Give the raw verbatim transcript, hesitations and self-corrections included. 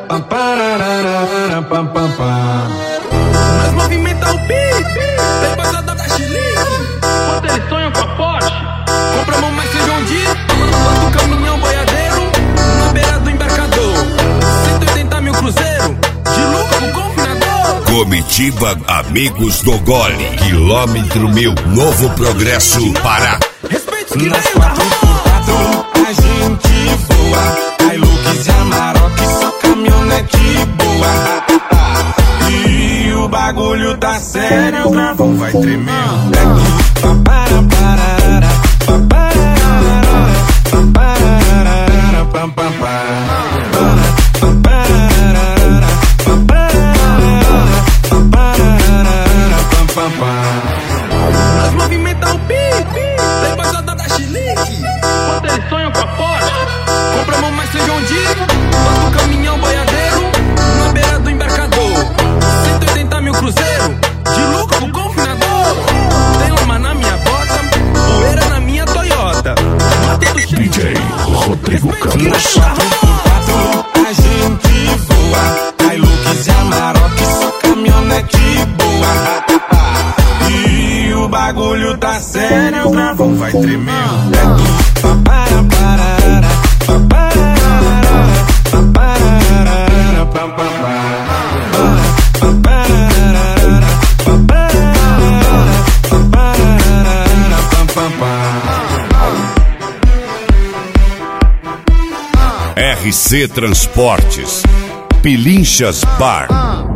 Nós movimenta o pique, vem passada da chilique. Quando eles sonham com a Porsche, compramos mais feijão de quanto caminhão boiadeiro na beira do embarcador. Cento e oitenta mil cruzeiro de lucro pro confinador. Comitiva Amigos do Gole, quilômetro mil, Novo Progresso, Pará. Respeite que nas quatro por quatro a gente voa. Hilux e Amarok, só caminhonete boa. E o bagulho tá sério, o travão vai tremer. Para, para, nós movimenta o pique, vem passada da chilique. Quando eles sonham com a Porsche, compramos mais feijão de quanto caminhão boiadeiro na beira do embarcador. Cento e oitenta mil cruzeiro de lucro pro confinador. Tem lama na minha bota, poeira na minha Toyota. D J Rodrigo Campos. Nas quatro por quatro a gente voa. Hilux e Amarok, só caminhonete boa. E o bagulho tá sério, o travão vai tremer. Para, para, R C Transportes, Pilinchas Bar.